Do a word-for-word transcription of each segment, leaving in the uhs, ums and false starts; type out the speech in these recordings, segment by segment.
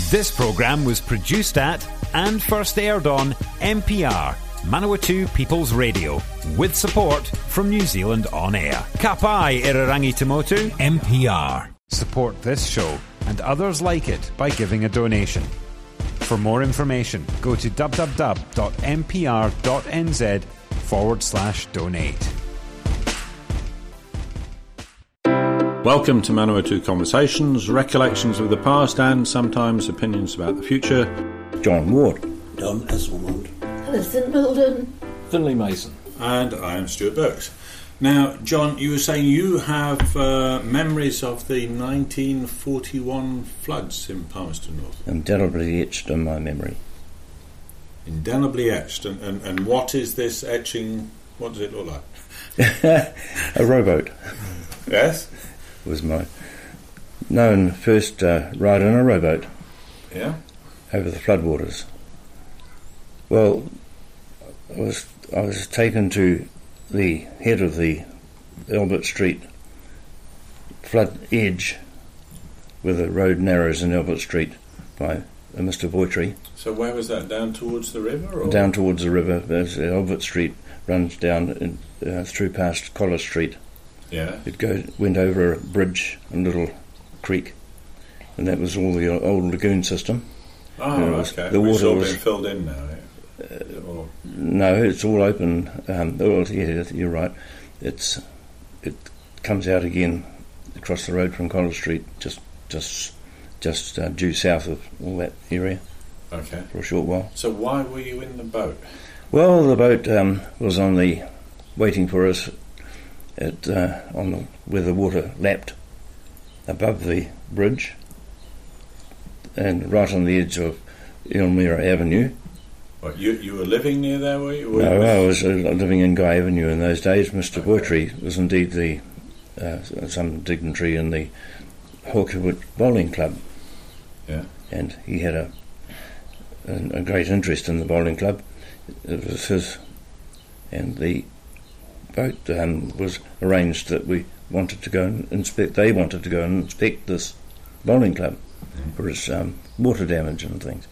This programme was produced at and first aired on M P R, Manawatu People's Radio, with support from New Zealand On Air. Ka pai Irarangi Tamotu, M P R. Support this show and others like it by giving a donation. For more information, go to www.mpr.nz forward slash donate. Welcome to Manawatu Conversations, recollections of the past and sometimes opinions about the future. John Ward. Don Esselmond. Alison Milden. Finlay Mason. And I am Stuart Burks. Now, John, you were saying you have uh, memories of the nineteen forty-one floods in Palmerston North. Indelibly etched in my memory. Indelibly etched. And, and, and what is this etching? What does it look like? A rowboat. Yes? Was my known first uh, ride on a rowboat. Yeah? Over the floodwaters. Well, I was I was taken to the head of the Albert Street flood edge, where the road narrows in Albert Street, by uh, Mister Voitry. So where was that? Down towards the river? Or? Down towards the river. There's Albert Street runs down in, uh, through past Collar Street. Yeah. It go, went over a bridge, a little creek, and that was all the old lagoon system. Oh, was, okay. The water it's all was been filled in now. Uh, no, it's all open. Um, well, yeah, you're right. It's it comes out again across the road from Collar Street, just just just uh, due south of all that area. Okay. For a short while. So why were you in the boat? Well, the boat um, was on the waiting for us at uh, on the, where the water lapped above the bridge and right on the edge of Elmira Avenue. What, you you were living near there, were you? Were no, you I was uh, living in Guy Avenue in those days. Mister Okay. Voitry was indeed the uh, some dignitary in the Hawkerwood Bowling Club. Yeah. And he had a, a a great interest in the bowling club. It was his, and the boat um, was arranged that we wanted to go and inspect. They wanted to go and inspect this bowling club mm-hmm. for its um, water damage and things.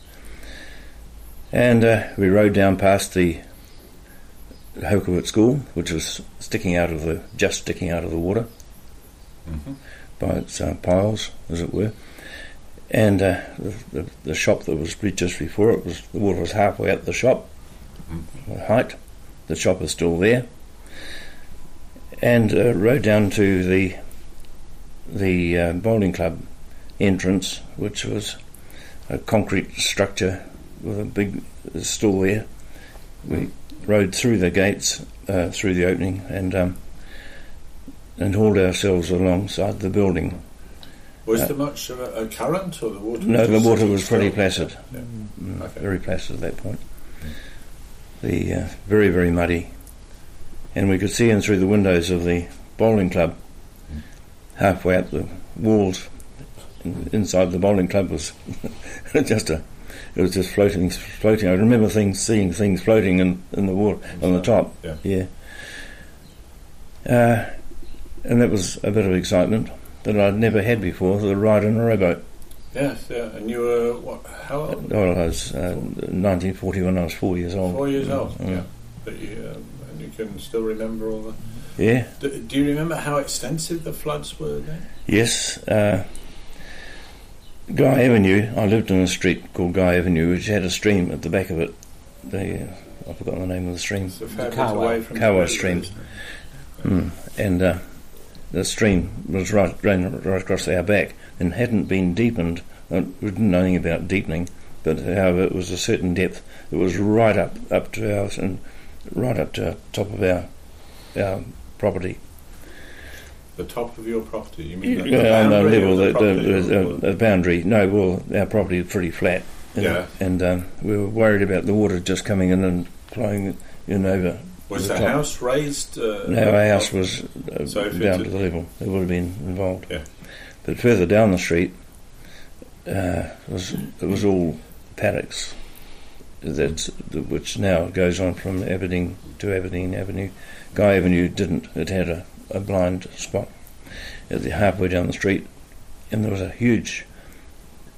And uh, we rowed down past the Hawkerwood School, which was sticking out of the just sticking out of the water mm-hmm. by its uh, piles, as it were. And uh, the, the, the shop that was just before it was the water was halfway up the shop, mm-hmm. the height. The shop is still there. And uh, rode down to the the uh, bowling club entrance, which was a concrete structure with a big uh, stool there. We rode through the gates, uh, through the opening, and um, and hauled ourselves alongside the building. Was uh, there much of a, a current, or the water? No, the water was still? pretty placid. Yeah. Mm, Okay. Very placid at that point. The uh, very very muddy. And we could see in through the windows of the bowling club, mm. halfway up the walls. Inside the bowling club was just a, it was just floating, floating. I remember things, seeing things floating in, in the water on the top. Yeah. yeah. Uh, and that was a bit of excitement that I'd never had before. The ride on a rowboat. Yes, yeah. And you were what? How old? Oh, I was uh, nineteen forty when I was four years old. Four years old. Mm. Yeah. But you, um, and you can still remember all the. Yeah. Do, do you remember how extensive the floods were then? Yes. Uh, Guy Avenue, I lived in a street called Guy Avenue, which had a stream at the back of it. The, uh, I've forgotten the name of the stream. It's a fair The bit Kawa. away from Kawa the stream. isn't it? Mm. And uh, the stream was right, ran right across our back and hadn't been deepened. Uh, we didn't know anything about deepening, but however, it was a certain depth. It was right up, up to our, and right up to the top of our, our property. The top of your property? You mean the, Yeah, the on the boundary level, of the the, property, the, or- the, the boundary. No, well, our property is pretty flat. And, Yeah. And um, we were worried about the water just coming in and flowing in over. Was the the top. house raised? Uh, No, our house was uh, So if down it- to the level. It would have been involved. Yeah. But further down the street, uh, was it was all paddocks. That's which now goes on from Aberdeen to Aberdeen Avenue. Guy Avenue didn't. It had a, a blind spot at the halfway down the street, and there was a huge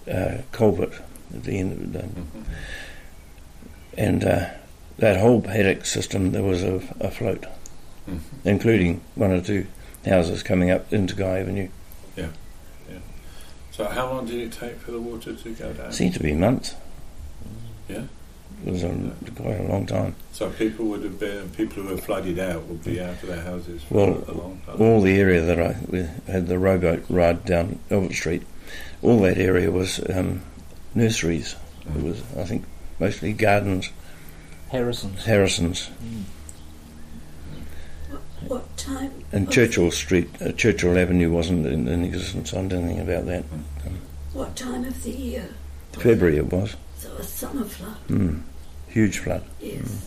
uh, culvert at the end of the dam. Mm-hmm. And uh, that whole paddock system, there was a, a float, mm-hmm. including one or two houses coming up into Guy Avenue. Yeah, yeah. So how long did it take for the water to go down? Seemed to be months. Yeah. It was a, quite a long time. So people would have been, people who were flooded out would be out of their houses for Well, a long time. all the area that I we had the rowboat ride down Albert Street, all that area was um, nurseries. Mm. It was, I think, mostly gardens. Harrison's. Harrison's. Mm. What, what time? And Churchill Street, uh, Churchill Avenue wasn't in, in existence. I don't know anything about that. Um, What time of the year? February it was. So a summer flood. Mm. Huge flood. Yes. Mm.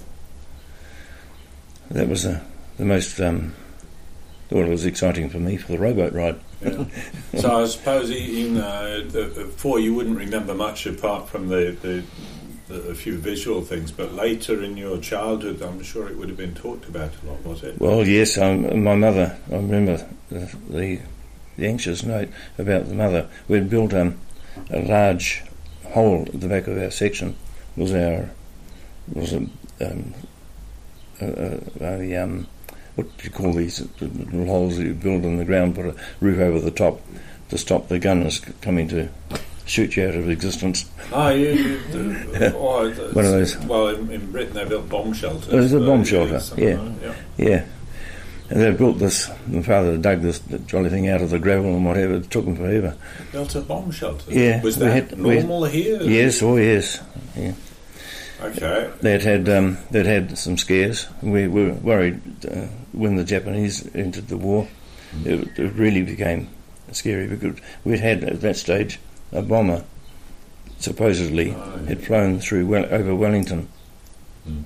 That was a, the most, um, well, it was exciting for me for the rowboat ride. Yeah. So I suppose even uh, before you wouldn't remember much apart from the, the, the a few visual things, but later in your childhood, I'm sure it would have been talked about a lot, was it? Well, yes, um, my mother, I remember the, the, the anxious note about the mother. We'd built um, a large hole at the back of our section. Was our was a, um, a, a, a um, what do you call these little holes that you build in the ground? Put a roof over the top to stop the gunners coming to shoot you out of existence. Ah, you, you the, oh, the, One of those. Well, in, in Britain they built bomb shelters. It was a uh, bomb shelter, yeah. Like, yeah. Yeah. And they built this, my father dug this jolly thing out of the gravel and whatever. It took them forever. Built a bomb shelter. Yeah, Was we that had- we had- normal here? Yes, oh yes. Yeah. Okay. They'd had um, they'd had some scares. We were worried uh, when the Japanese entered the war. It, it really became scary because we'd had at that stage a bomber supposedly Oh, yeah. had flown through well, over Wellington, Mm.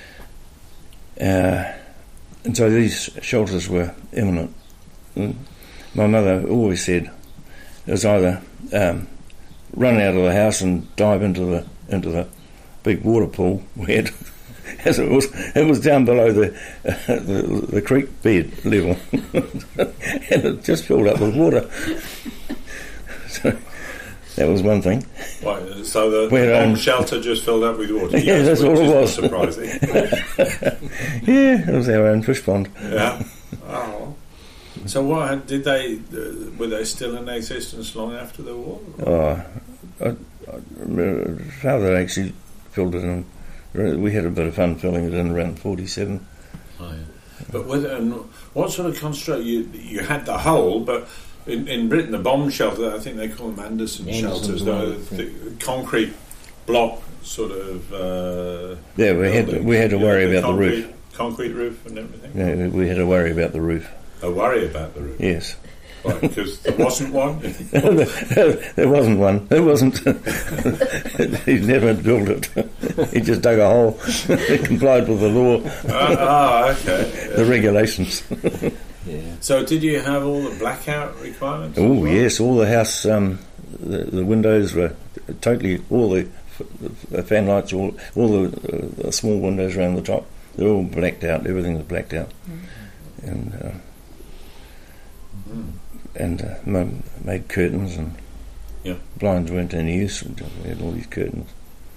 uh, and so these shelters were imminent. And my mother always said it was either um, run out of the house and dive into the into the big water pool we had, as it was it was down below the uh, the, the creek bed level, and it just filled up with water. So that was one thing. Right, so the, We the had, bomb um, shelter just filled up with water. Yeah, yes, that's which all it is was. not surprising. Yeah, it was our own fish pond. Yeah. Oh. So what had- did they? Uh, were they still in existence long after the war? Oh, I, I, father actually filled it in. We had a bit of fun filling it in around forty-seven. Oh, yeah. But with, and what sort of construct you you had the hole, but in, in Britain the bomb shelter, I think they call them Anderson Anderson's shelters, well, the, the concrete block sort of. Uh, Yeah, we had building. we had to You know, worry the about the concrete, roof. concrete roof and everything. Yeah, we had to worry about the roof. A worry about the roof, Yes, right? Because there wasn't one. there wasn't one. There wasn't. He never built it. He just dug a hole. He complied with the law, Ah, ah, okay. the regulations. Yeah. So, did you have all the blackout requirements? as Oh well? yes, all the house, um, the, the windows were totally, all the, the fan lights, all all the, uh, the small windows around the top, they're all blacked out. Everything was blacked out, mm. and uh, Mm. and uh, mum made curtains, and Yeah. blinds weren't any use. We had all these curtains.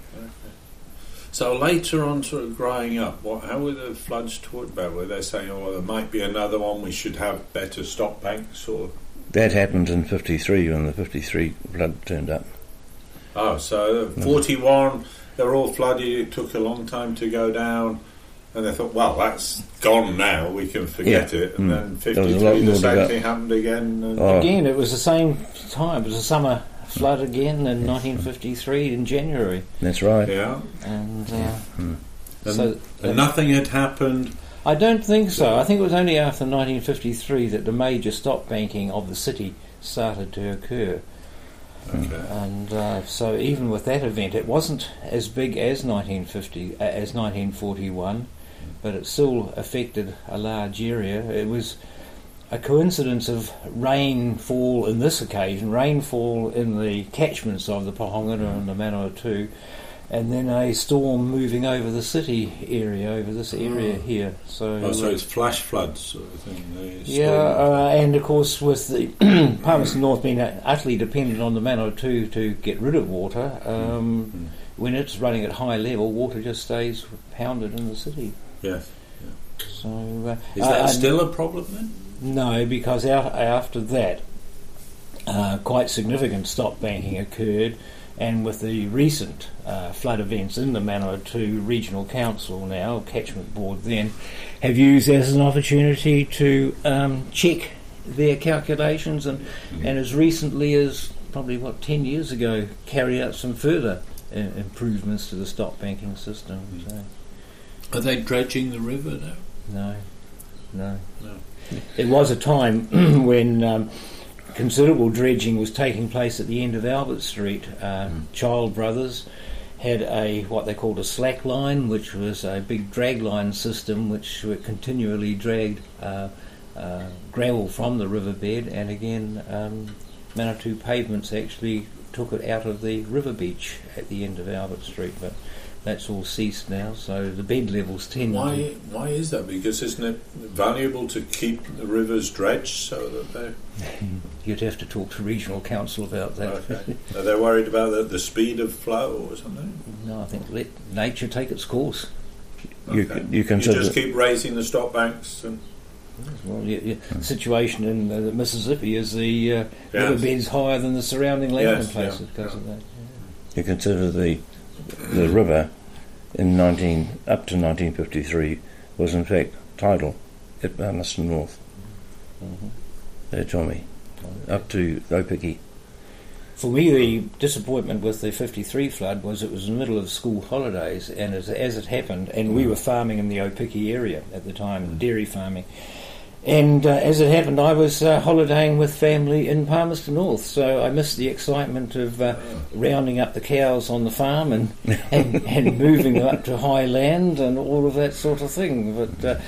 So later on, sort of growing up, what, how were the floods talked about? Were they saying, "Oh, well, there might be another one. We should have better stop banks"? Or That happened in fifty-three when the fifty-three flood turned up. oh, so forty-one, they were all flooded. It took a long time to go down, and they thought, "Well, that's gone now. We can forget Yeah. it." And Mm. then There was a lot fifty-three, the more to same go. thing happened again. And Oh. Again, it was the same time. It was a summer flood again in nineteen fifty-three in January, That's right. Yeah, and uh, Mm. and, so and nothing had happened. I don't think so. I think it was only after nineteen fifty-three that the major stop banking of the city started to occur. Okay. And uh, so even with that event, it wasn't as big as nineteen fifty, uh, as nineteen forty-one, but it still affected a large area. It was a coincidence of rainfall in this occasion, rainfall in the catchments of the Pohongara and the Manawatu, and then a storm moving over the city area, over this area Oh. here. So, Oh, so uh, it's flash floods sort of thing. the yeah, storm. uh, and of course with the Palmerston North being utterly dependent on the Manawatu to get rid of water, um, Mm. when it's running at high level, water just stays pounded in the city. Yes. So uh, Is that I- I- still a problem then? No, because out, after that, uh, quite significant stop banking occurred, and with the recent uh, flood events in the Manawatu Regional Council now, Catchment Board then, have used as an opportunity to um, check their calculations and, and as recently as probably, what, ten years ago, carry out some further uh, improvements to the stop banking system. So, Are they dredging the river now? no, no. No. It was a time when um, considerable dredging was taking place at the end of Albert Street. Uh, Mm. Child Brothers had a what they called a slack line, which was a big drag line system which were continually dragged uh, uh, gravel from the riverbed, and again um, Manawatu Pavements actually took it out of the river beach at the end of Albert Street, but that's all ceased now, so the bed levels tend to... Why? Why is that? Because isn't it valuable to keep the rivers dredged so that they? You'd have to talk to regional council about that. Okay. Are they worried about the, the speed of flow or something? No, I think let nature take its course. You, Okay. c- you You consider just keep raising the stop banks and Well, yeah, yeah. The situation in uh, the Mississippi is the uh, Yes. riverbed's higher than the surrounding land Yes, in places yeah, because yeah. of that. you consider the the river in nineteen up to nineteen fifty-three was in fact tidal at Palmerston North. Mhm. There, Tommy, up to Opiki. For me, the disappointment with the fifty-three flood was it was in the middle of school holidays, and as, as it happened, and we were farming in the Opiki area at the time, dairy farming, and uh, as it happened, I was uh, holidaying with family in Palmerston North, so I missed the excitement of uh, rounding up the cows on the farm and, and, and moving them up to high land and all of that sort of thing. But uh,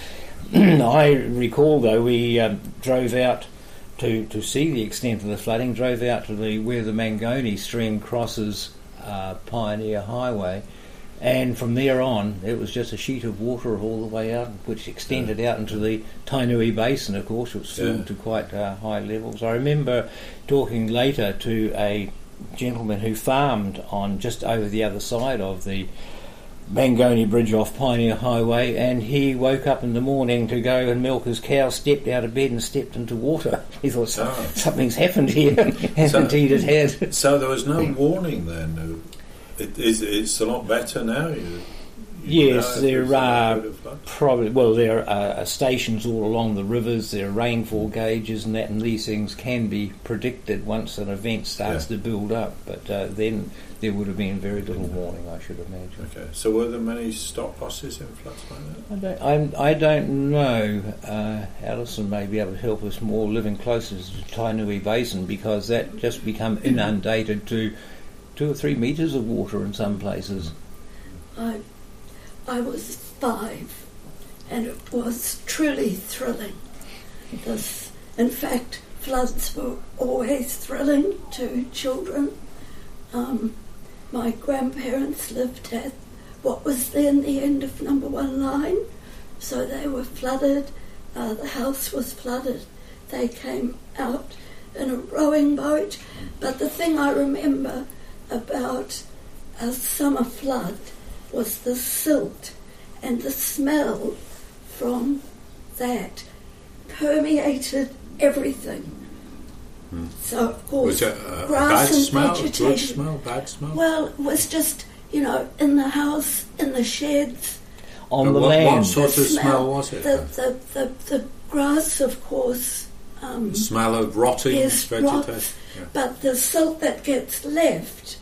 I recall, though, we um, drove out to, to see the extent of the flooding, drove out to the where the Mangoni stream crosses uh, Pioneer Highway, and from there on it was just a sheet of water all the way out, which extended out into the Tainui Basin, of course, which filled Yeah. to quite uh, high levels. I remember talking later to a gentleman who farmed on just over the other side of the Mangoni Bridge off Pioneer Highway, and he woke up in the morning to go and milk his cow, stepped out of bed and stepped into water. He thought, "So- Oh. something's happened here, and So- indeed it had. so there was no warning then. no? It is. It's a lot better now. You, you Yes, know if there there's a are bit of flood. probably, well, there are uh, stations all along the rivers, there are rainfall gauges and that, and these things can be predicted once an event starts Yeah. to build up, but uh, then there would have been very little warning, I should imagine. Okay. So were there many stop losses in floods like that? I don't, I'm, I don't know. Uh, Alison may be able to help us more living closer to the Tainui Basin, because that just become inundated to two or three metres of water in some places. I, I was five, and it was truly thrilling. This, in fact, floods were always thrilling to children. Um, my grandparents lived at what was then the end of number one line, so they were flooded. Uh, the house was flooded. They came out in a rowing boat, but the thing I remember about a summer flood was the silt, and the smell from that permeated everything. Hmm. So, of course, Was it a, a grass bad and smell? Good vegetation. smell? Bad smell? Well, it was just, you know, in the house, in the sheds. On But the what, land. What sort the of smell was it? The, then? the, the, the grass, of course, um, The smell of rotting yes, vegetation. rots, Yeah. but the silt that gets left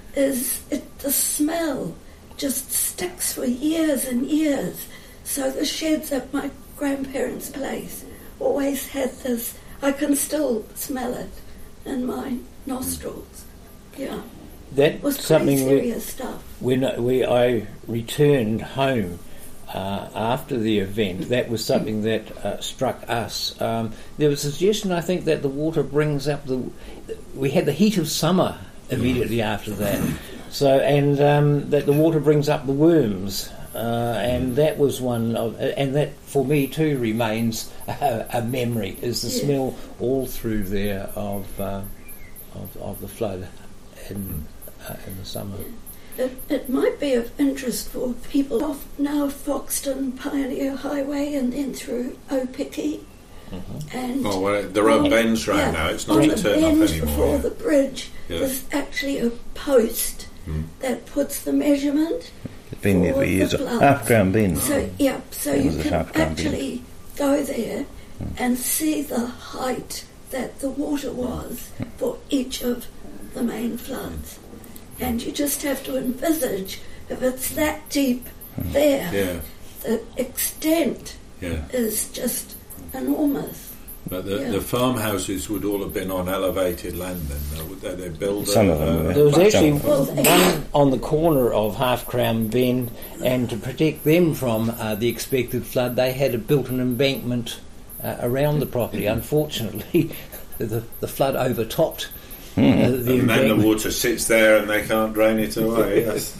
is it, the smell just sticks for years and years. So the sheds at my grandparents' place always had this. I can still smell it in my nostrils. Yeah, That it was something pretty we, serious stuff. when we I returned home uh, after the event, that was something that uh, struck us. Um, there was a suggestion, I think, that the water brings up the. We had the heat of summer immediately after that, So, and um, that the water brings up the worms, uh, and that was one of, and that for me too remains a, a memory. Is the Yeah. smell all through there of uh, of, of the flood in uh, in the summer. It, it might be of interest for people off now Foxton Pioneer Highway and then through Opiki. Mm-hmm. And Oh, well, there are on- bends right yeah, now. It's not on a the turn bend off anymore. before yeah. the bridge, Yeah. there's actually a post Mm. that puts the measurement. It's been there for For the years. floods. Half Crown Bend. So yeah, so It you was a can half ground actually go there and see the height that the water was for each of the main floods, and you just have to envisage if it's that deep there, Yeah, the extent yeah. is just enormous. But the, Yeah. the farmhouses would all have been on elevated land then, though, would they? They build Some a, of them a- were. There was Some actually of them. one on the corner of Half Crown Bend, and to protect them from uh, the expected flood, they had a built an embankment uh, around the property. Unfortunately, the, the flood overtopped uh, the and then the embankment. water sits there and they can't drain it away. Yes.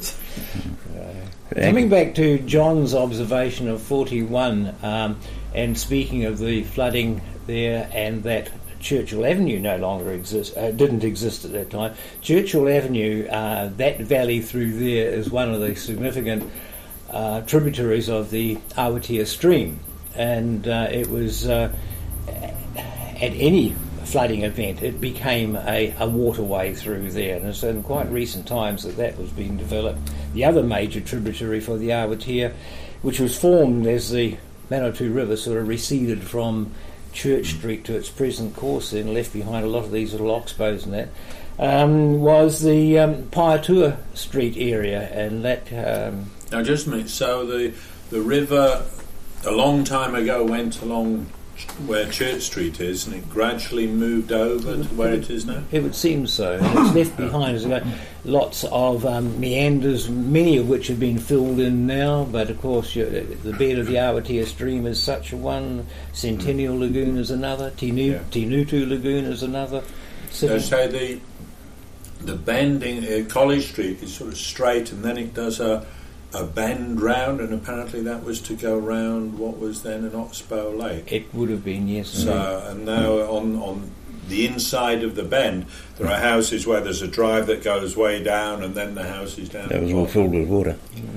Coming back to John's observation of forty-one, um, and speaking of the flooding there, and that Churchill Avenue no longer exists, uh, didn't exist at that time. Churchill Avenue, uh, that valley through there is one of the significant uh, tributaries of the Awatea stream, and uh, it was uh, at any flooding event, it became a, a waterway through there, and it's in quite recent times that that was being developed. The other major tributary for the Awatea, which was formed as the Manawatu River sort of receded from Church Street to its present course and left behind a lot of these little oxbows and that, um, was the um, Paiatua Street area, and that... Um, Now, just a minute. So the the river, a long time ago, went along where Church Street is, and it gradually moved over to where it is now. It would seem so. And it's left behind as well lots of um, meanders, many of which have been filled in now, but of course you, the bed of the Awatea stream is such a one, Centennial Lagoon is another, Tinu, Yeah. Tinutu Lagoon is another. So say the the bending uh, College Street is sort of straight, and then it does a a bend round, and apparently that was to go round what was then an Oxbow Lake. It would have been, yes. So, and now on on the inside of the bend, there are houses where there's a drive that goes way down, and then the house is down. That was the all bottom. filled with water.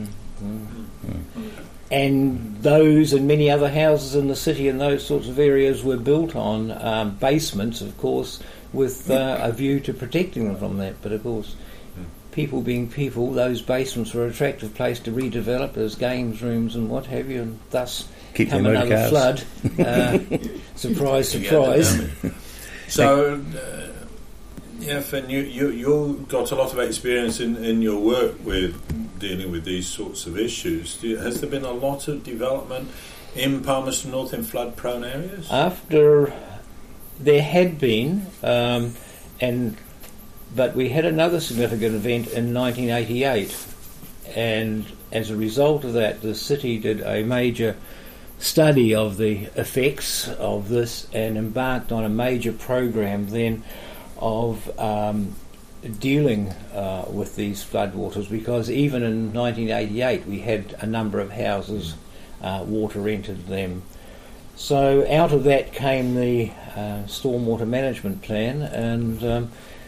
And those and many other houses in the city in those sorts of areas were built on um, basements, of course, with uh, a view to protecting them from that. But of course, people being people, those basements were an attractive place to redevelop as games rooms and what have you, and thus Keep come their motor another cars. flood. Uh, surprise, Together, surprise. don't we? So, uh, yeah, Finn, you, you you got a lot of experience in, in your work with dealing with these sorts of issues. Do you, has there been a lot of development in Palmerston North in flood-prone areas? After there had been, um, and but we had another significant event in nineteen eighty-eight, and as a result of that, the city did a major study of the effects of this and embarked on a major program then of um, dealing uh, with these floodwaters, because even in nineteen eighty-eight we had a number of houses uh, water entered them. So out of that came the uh, stormwater management plan, and um,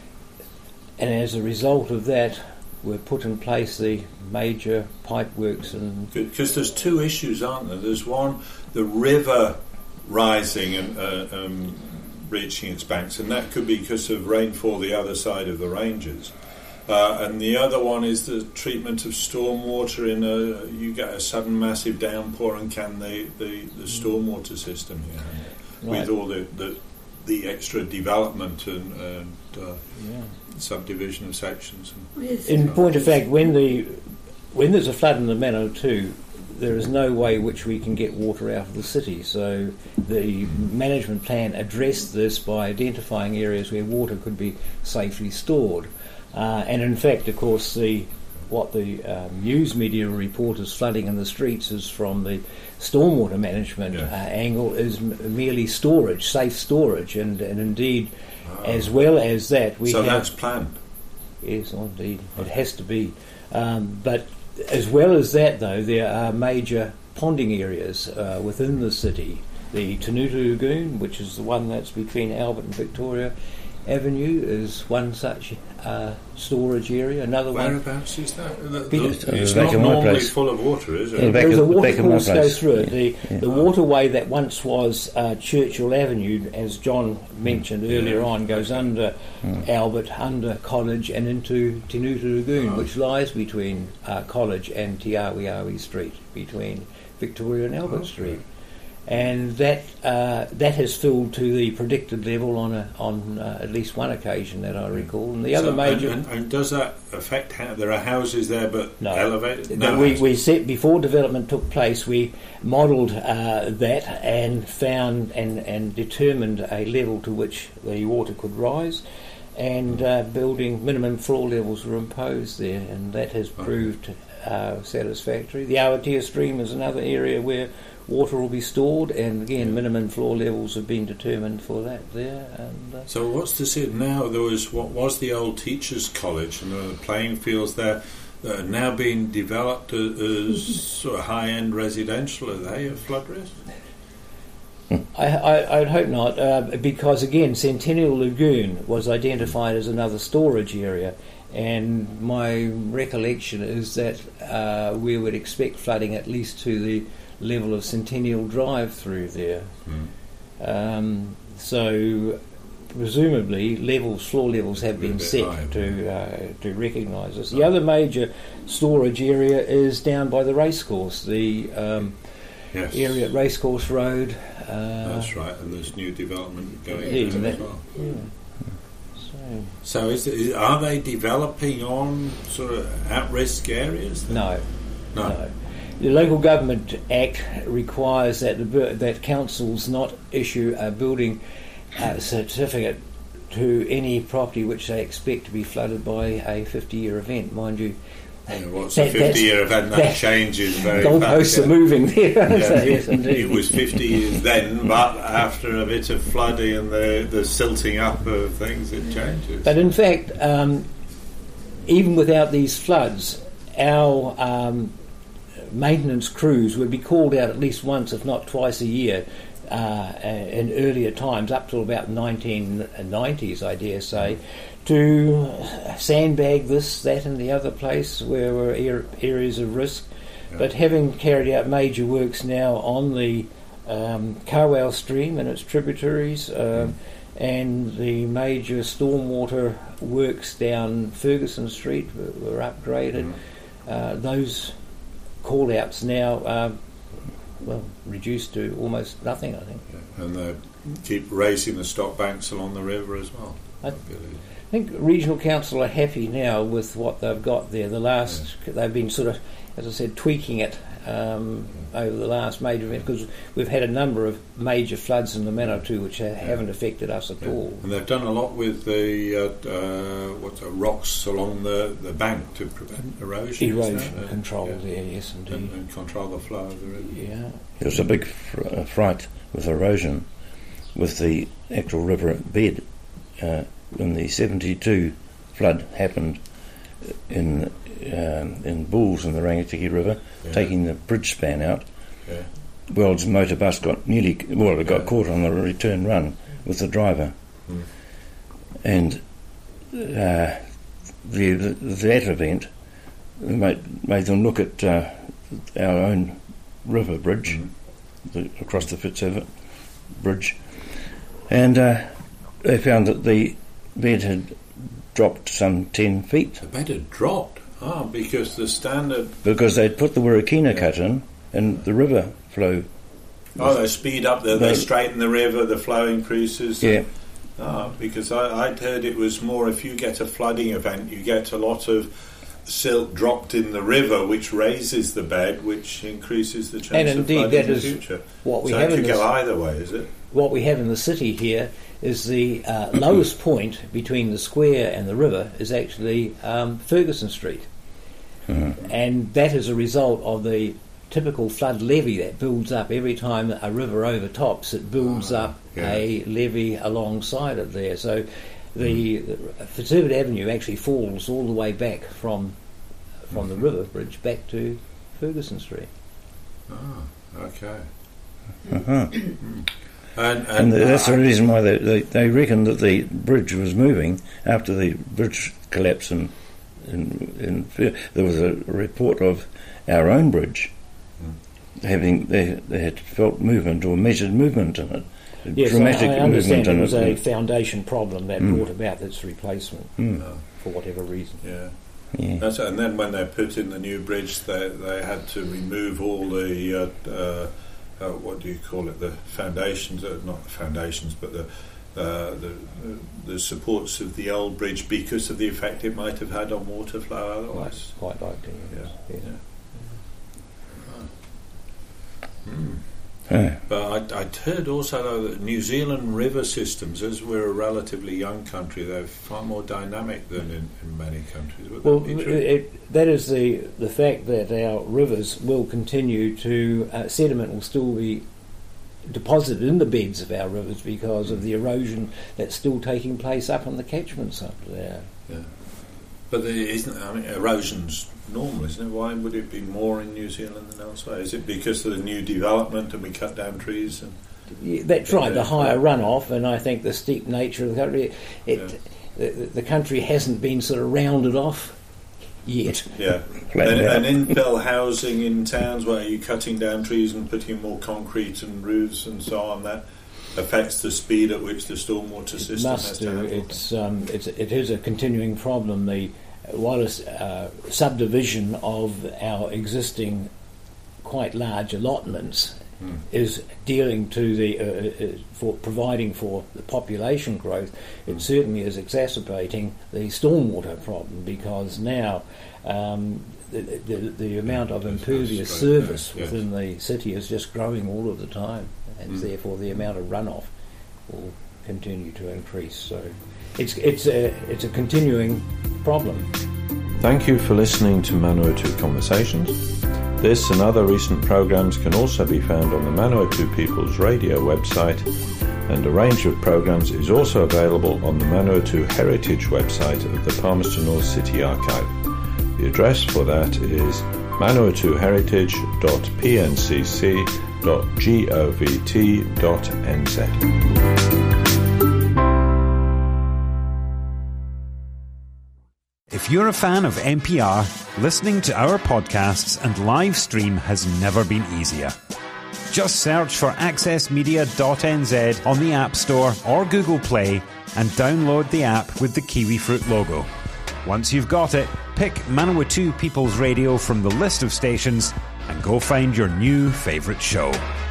and as a result of that we've put in place the major pipe works. And Because there's two issues, aren't there? There's one, the river rising and uh, um, reaching its banks, and that could be because of rainfall the other side of the ranges. Uh, and the other one is the treatment of stormwater in a, you get a sudden massive downpour, and can the, the, the stormwater system here, Right. with all the, the, the extra development and, and uh, yeah. subdivision of sections. And Yes. In point of fact, when the when there's a flood in the Manawatu, there is no way which we can get water out of the city. So the management plan addressed this by identifying areas where water could be safely stored. Uh, and in fact, of course, the what the um, news media report as flooding in the streets is from the stormwater management Yeah. uh, angle is m- merely storage, safe storage, and, and indeed, as well as that, we so have that's planned. Yes, indeed. It has to be. Um, but as well as that, though, there are major ponding areas uh, within the city. The Tenuta Lagoon, which is the one that's between Albert and Victoria Avenue, is one such uh, storage area. Another Whereabouts one. is that? The, the, Peter- it's Back not of my normally place. full of water, is it? Yeah, back There's of- a back of my watercourse goes place. through it. Yeah, The, yeah. the waterway that once was uh, Churchill Avenue, as John mentioned earlier on, goes under Albert, under College, and into Tenuta Lagoon, Oh. which lies between uh, College and Te Awi Awi Street, between Victoria and Albert Okay. Street. And that uh, that has filled to the predicted level on a, on uh, at least one occasion that I recall. And the So- other major... And, and, and does that affect how there are houses there but No. elevated? No, we, houses. we set before development took place. We modelled uh, that and found and, and determined a level to which the water could rise, and uh, building minimum floor levels were imposed there, and that has proved uh, satisfactory. The Awatea Stream is another area where water will be stored, and again minimum floor levels have been determined for that there. And uh, So what's this here now? There was what was the old teachers' college, and there were the playing fields there that are now being developed as, as sort of high-end residential. Are they at flood risk? I, I, I'd hope not, uh, because again, Centennial Lagoon was identified as another storage area, and my recollection is that uh, we would expect flooding at least to the level of Centennial Drive through there. Mm. Um, so presumably levels, floor levels have Be a been bit set high, to uh, to recognise this. The other major storage area is down by the racecourse, the um, Yes. area at Racecourse Road. Uh, That's right, and there's new development going Yeah, on that- as well. yeah. So, So is it, are they developing on sort of at-risk areas? no, No. no. The Local Government Act requires that the bu- that councils not issue a building uh, certificate to any property which they expect to be flooded by a fifty-year event. Mind you, Yeah, what's That- a fifty-year event? That, that- changes very goalposts fast. are moving there. Yeah. So, yes, indeed. It was fifty years then, but after a bit of flooding and the, the silting up of things, it changes. But in fact, um, even without these floods, our um, maintenance crews would be called out at least once, if not twice a year, uh, in earlier times, up till about nineteen nineties, I dare say, to sandbag this, that and the other place where were er- areas of risk. Yeah. But having carried out major works now on the um, Carwell Stream and its tributaries, um, and the major stormwater works down Ferguson Street were, were upgraded. Mm. Uh, those call-outs now are, well, reduced to almost nothing, I think. Yeah, and they keep raising the stock banks along the river as well. I- I believe. I think Regional Council are happy now with what they've got there. The last, they've been sort of, as I said, tweaking it um, over the last major event, because we've had a number of major floods in the Manitou which ha- haven't affected us at Yeah. all. And they've done a lot with the uh, uh, what's it, rocks along the, the bank to prevent erosion. isn't Erosion it? Uh, control yeah. there, yes, And, indeed. and control the flow of the river. Yeah. There was a big fr- uh, fright with erosion with the actual river bed uh, when the seventy-two flood happened in um, in Bulls in the Rangitikei River, Yeah. taking the bridge span out. Yeah. Weld's motor bus got nearly, well, it got Yeah. caught on the return run with the driver. Mm. And uh, the, the, that event made, made them look at uh, our own river bridge, Mm. the, across the Fitzherbert Bridge, and uh, they found that the bed had dropped some ten feet The bed had dropped. Ah, because the standard. because they'd put the Wirrakina Yeah. cut in and the river flow. Oh, they speed up. The, they They- straighten the river. The flow increases. Yeah, Ah, because I, I'd heard it was more if you get a flooding event, you get a lot of silt dropped in the river, which raises the bed, which increases the chance And of indeed, flooding that in the is future. what we so have it in could this, go either way, is it? what we have in the city here is the uh, lowest point between the square and the river is actually um, Ferguson Street. Mhm. And that is a result of the typical flood levee that builds up every time a river overtops. It builds Ah, up yeah. a levee alongside it there. So the, the Fitzherbert Avenue actually falls all the way back from from the river bridge back to Ferguson Street. Oh, okay. Uh-huh. and, and, And that's uh, the reason why they, they, they reckoned that the bridge was moving after the bridge collapse. In, in, in, there was a report of our own bridge mm. having they, they had felt movement or measured movement in it. A Yes, dramatic I, I understand movement it in was it. a foundation problem that Mm. brought about its replacement Mm. Oh, for whatever reason. yeah. Yeah. That's, and then when they put in the new bridge, they they had to remove all the uh, uh, uh, what do you call it? The foundations, uh, not the foundations, but the, uh, the the supports of the old bridge because of the effect it might have had on water flow otherwise. Quite, quite likely. Yes. Yeah. Yeah. Yeah. Hmm. Ah. But I, I'd heard also though that New Zealand river systems, as we're a relatively young country, they're far more dynamic than in, in many countries. Would Well, that be true? it, that is the the fact that our rivers will continue to uh, sediment will still be deposited in the beds of our rivers because of the erosion that's still taking place up on the catchments up there. Yeah. But there isn't. I mean, erosion's normal, isn't it? Why would it be more in New Zealand than elsewhere? Is it because of the new development and we cut down trees? And Yeah, that's right, the higher runoff, and I think the steep nature of the country. It, Yeah. the, the country hasn't been sort of rounded off yet. yeah, Flattened out. and, and infill housing in towns where you're cutting down trees and putting more concrete and roofs and so on. That affects the speed at which the stormwater It system has must to do. handle It's um, it's it is a continuing problem. The wireless uh, subdivision of our existing quite large allotments Mm. is dealing to the uh, uh, for providing for the population growth. It certainly is exacerbating the stormwater problem because now um, the, the the amount of That's impervious right, surface yes, yes. within the city is just growing all of the time, and Mm. therefore the amount of runoff will continue to increase. So it's it's a it's a continuing problem. Thank you for listening to Manawatu Conversations. This and other recent programs can also be found on the Manawatu People's Radio website, and a range of programs is also available on the Manawatu Heritage website of the Palmerston North City Archive. The address for that is manawatu heritage dot p n c c dot govt dot n z. If you're a fan of N P R, listening to our podcasts and live stream has never been easier. Just search for access media dot n z on the App Store or Google Play and download the app with the kiwi fruit logo. Once you've got it, pick Manawatu People's Radio from the list of stations and go find your new favourite show.